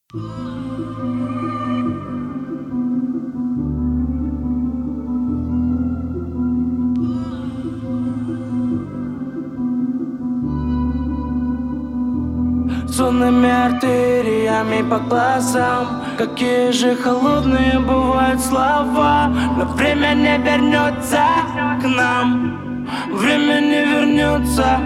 Сонными артериями по глазам. Какие же холодные бывают слова. Но время не вернется к нам. Время не вернется.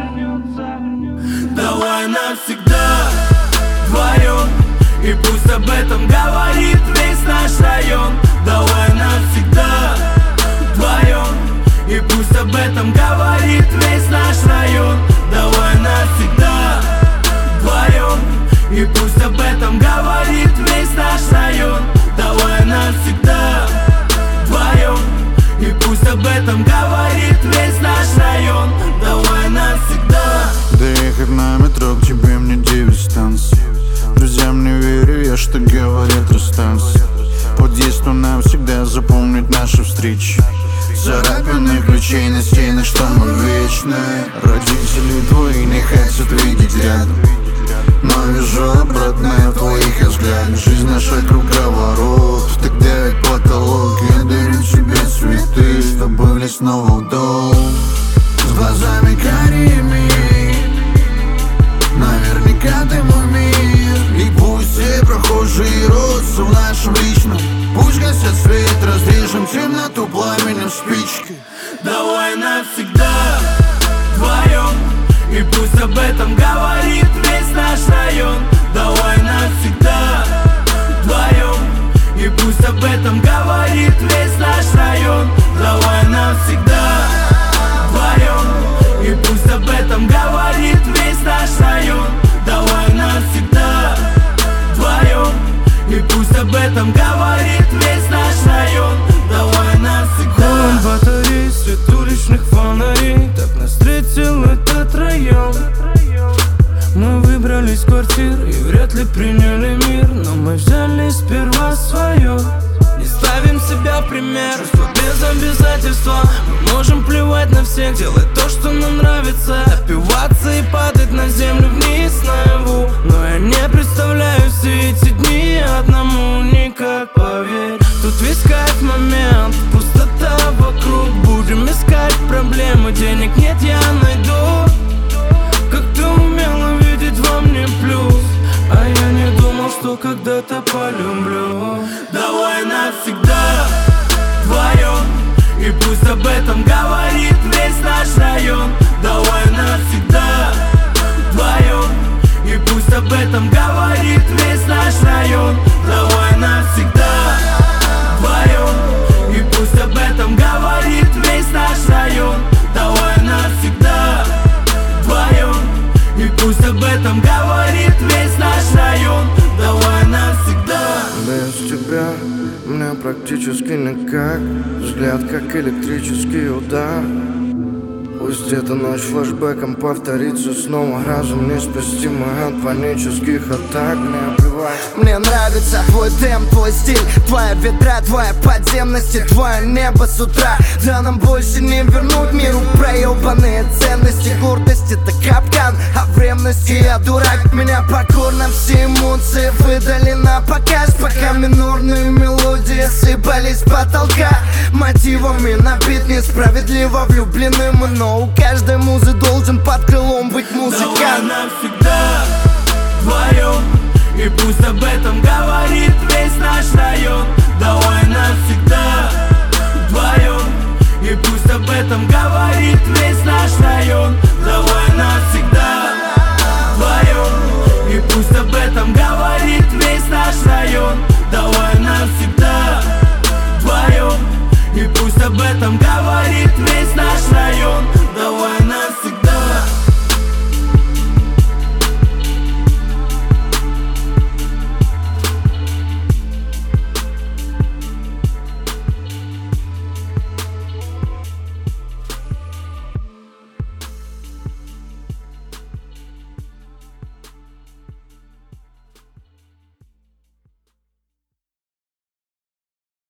Давай навсегда вдвоем, и пусть об этом говорит весь наш район. Давай навсегда вдвоем, и пусть об этом говорит весь наш район. Давай навсегда вдвоем, и пусть об этом говорит весь наш район. Давай навсегда вдвоем, и пусть об этом говорит весь наш район. Давай навсегда. Доехать на метро к тебе мне 9 станций. Друзьям не верю я, что говорят расстанься. Подъезд он навсегда запомнит наши встречи. Царапины ключей на стенах, что мы вечные. Родители твои не хотят видеть рядом, но вижу обратное в твоих взглядах. Жизнь наша круговорот, тогда ведь потолок. Я дарю тебе цветы, чтобы влезть снова в дом. С глазами карими, наверняка ты мой мир. И пусть все прохожие рвутся в нашем личном. Пусть гасят свет, разрежем темноту пламенем спички. Давай навсегда вдвоем, и пусть об этом говорит весь наш район. Давай навсегда вдвоем, и пусть об этом говорит весь наш район. Давай навсегда вдвоем, и пусть об этом говорит весь наш район. Давай навсегда вдвоем, и пусть об этом говорит весь наш район. Давай навсегда. Холм батарей, свет уличных фонарей, так нас встретил этот район. Мы выбрались в квартиры и вряд ли приняли мир, но мы взяли сперва свое. Не ставим себя в пример, чувство без обязательства. Мы можем плевать на всех, делать то, что нам нравится, опиваться и падать на землю вниз наяву. Но я не представляю все эти дни одному никак, поверь. Тут весь кайф момент, пустота вокруг. Будем искать проблемы, денег нет, я найду. Как ты умела видеть во мне плюс, а я не думал, что когда-то полюблю. Давай навсегда вдвоем, и пусть об этом говорит весь наш район. Давай навсегда вдвоем, и пусть об этом говорит весь наш район. Давай навсегда вдвоем, и пусть об этом говорит весь наш район. Давай навсегда вдвоем, и пусть об этом говорит весь наш район. Давай навсегда. Без тебя мне практически никак. Взгляд как электрический удар. Пусть эта ночь флешбеком повторится снова. Разум не спастимый от панических атак. Не плевать. Мне нравится твой темп, твой стиль, твоя ветра, твоя подземность и твое небо с утра. Да нам больше не вернуть миру проебанные ценности. Гордость это капкан, а в ревности я дурак. Меня покорно все эмоции выдали на показ, пока минорные мелодии сыпались с потолка. Мотивами набит несправедливо влюблены мы, но у каждой музы должен под крылом быть музыкант. Давай навсегда вдвоем, и пусть об этом говорит весь наш район. Давай навсегда вдвоем, и пусть об этом говорит весь наш район.